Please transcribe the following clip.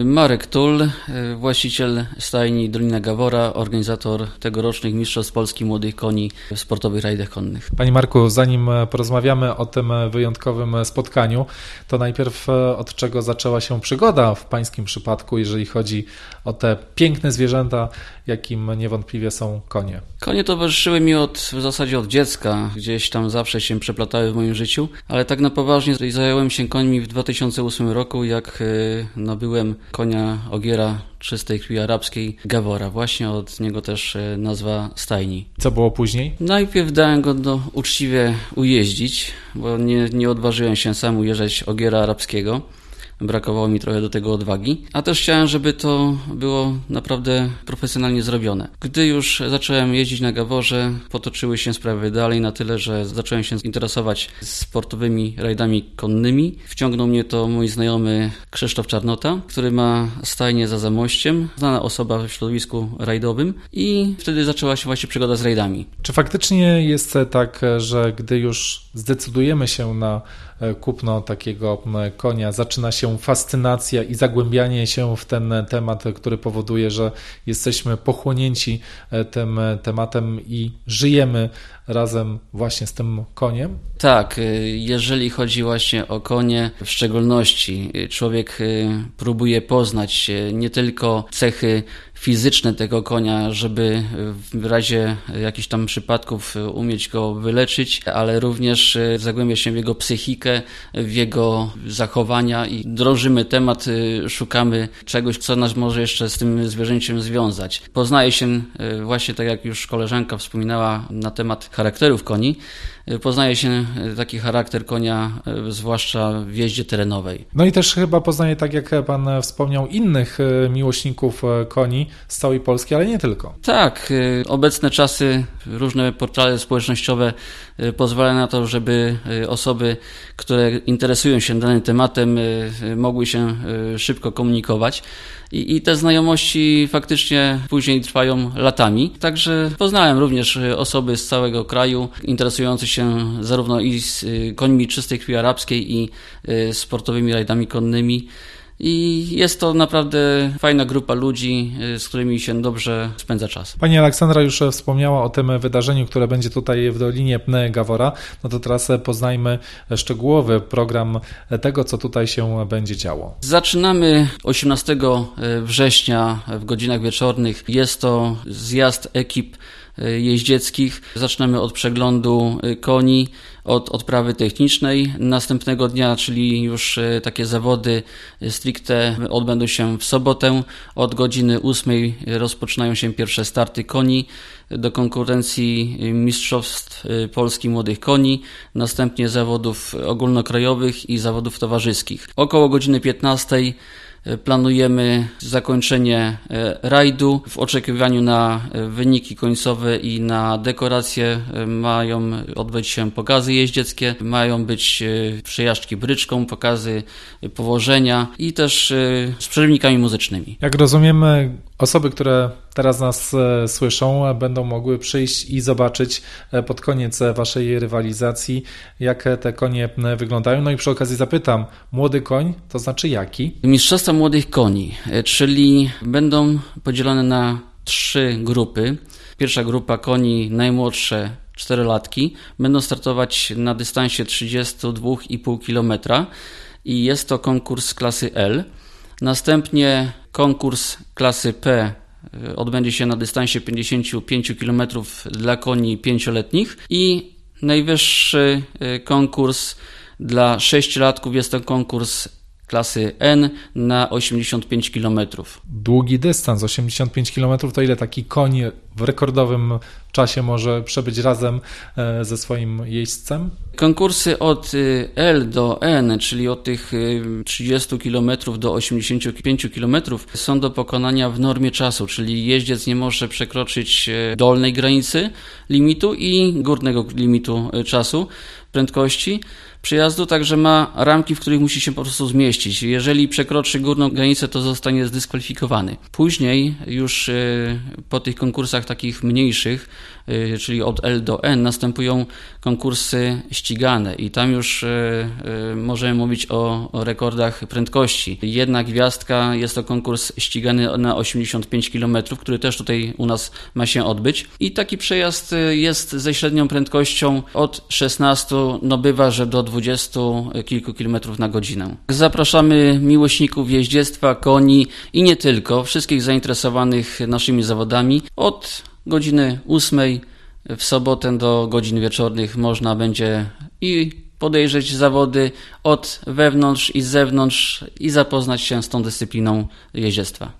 Marek Tul, właściciel stajni Dolina Gawora, organizator tegorocznych Mistrzostw Polski Młodych Koni w sportowych rajdach konnych. Panie Marku, zanim porozmawiamy o tym wyjątkowym spotkaniu, to najpierw od czego zaczęła się przygoda w pańskim przypadku, jeżeli chodzi o te piękne zwierzęta, jakim niewątpliwie są konie? Konie towarzyszyły mi w zasadzie od dziecka, gdzieś tam zawsze się przeplatały w moim życiu, ale tak na poważnie zająłem się końmi w 2008 roku, jak nabyłem konia ogiera czystej krwi arabskiej Gawora. Właśnie od niego też nazwa stajni. Co było później? Najpierw dałem go uczciwie ujeździć, bo nie odważyłem się sam ujeżdżać ogiera arabskiego. Brakowało mi trochę do tego odwagi, a też chciałem, żeby to było naprawdę profesjonalnie zrobione. Gdy już zacząłem jeździć na Gaworze, potoczyły się sprawy dalej na tyle, że zacząłem się interesować sportowymi rajdami konnymi. Wciągnął mnie to mój znajomy Krzysztof Czarnota, który ma stajnię za Zamościem, znana osoba w środowisku rajdowym, i wtedy zaczęła się właśnie przygoda z rajdami. Czy faktycznie jest tak, że gdy już zdecydujemy się na kupno takiego konia, zaczyna się fascynacja i zagłębianie się w ten temat, który powoduje, że jesteśmy pochłonięci tym tematem i żyjemy razem właśnie z tym koniem? Tak, jeżeli chodzi właśnie o konie, w szczególności człowiek próbuje poznać nie tylko cechy fizyczne tego konia, żeby w razie jakichś tam przypadków umieć go wyleczyć, ale również zagłębia się w jego psychikę, w jego zachowania i drążymy temat, szukamy czegoś, co nas może jeszcze z tym zwierzęciem związać. Poznaje się właśnie, tak jak już koleżanka wspominała, na temat charakterów koni, poznaje się taki charakter konia, zwłaszcza w jeździe terenowej. No i też chyba poznaje, tak jak pan wspomniał, innych miłośników koni z całej Polski, ale nie tylko. Tak, obecne czasy, różne portale społecznościowe pozwalają na to, żeby osoby, które interesują się danym tematem, mogły się szybko komunikować. I te znajomości faktycznie później trwają latami. Także poznałem również osoby z całego kraju interesujące się zarówno i z końmi czystej krwi arabskiej i sportowymi rajdami konnymi. I jest to naprawdę fajna grupa ludzi, z którymi się dobrze spędza czas. Pani Aleksandra już wspomniała o tym wydarzeniu, które będzie tutaj w Dolinie Gawora. No to teraz poznajmy szczegółowy program tego, co tutaj się będzie działo. Zaczynamy 18 września w godzinach wieczornych. Jest to zjazd ekip jeździeckich. Zaczynamy od przeglądu koni, od odprawy technicznej. Następnego dnia, czyli już takie zawody stricte, odbędą się w sobotę. Od godziny 8 rozpoczynają się pierwsze starty koni do konkurencji Mistrzostw Polski Młodych Koni, następnie zawodów ogólnokrajowych i zawodów towarzyskich. Około godziny 15 planujemy zakończenie rajdu. W oczekiwaniu na wyniki końcowe i na dekoracje mają odbyć się pokazy jeździeckie, mają być przejażdżki bryczką, pokazy powożenia i też z przerywnikami muzycznymi. Jak rozumiemy, osoby, które teraz nas słyszą, będą mogły przyjść i zobaczyć pod koniec waszej rywalizacji, jak te konie wyglądają. No i przy okazji zapytam, młody koń to znaczy jaki? Mistrzostwa Młodych Koni, czyli będą podzielone na 3 grupy. Pierwsza grupa koni najmłodsze, 4-latki, będą startować na dystansie 32,5 km i jest to konkurs klasy L. Następnie konkurs klasy P odbędzie się na dystansie 55 km dla koni 5-letnich i najwyższy konkurs dla 6-latków jest to konkurs klasy N na 85 km. Długi dystans, 85 km, to ile taki koń w rekordowym czasie może przebyć razem ze swoim jeźdźcem? Konkursy od L do N, czyli od tych 30 km do 85 km, są do pokonania w normie czasu, czyli jeździec nie może przekroczyć dolnej granicy limitu i górnego limitu czasu prędkości przejazdu, także ma ramki, w których musi się po prostu zmieścić. Jeżeli przekroczy górną granicę, to zostanie zdyskwalifikowany. Później już po tych konkursach takich mniejszych czyli od L do N, następują konkursy ścigane i tam już możemy mówić o rekordach prędkości. Jedna gwiazdka jest to konkurs ścigany na 85 km, który też tutaj u nas ma się odbyć i taki przejazd jest ze średnią prędkością od 16, no bywa, że do 20 kilku kilometrów na godzinę. Zapraszamy miłośników jeździectwa, koni i nie tylko, wszystkich zainteresowanych naszymi zawodami. Od godziny 8 w sobotę do godzin wieczornych można będzie i podejrzeć zawody od wewnątrz i z zewnątrz i zapoznać się z tą dyscypliną jeździectwa.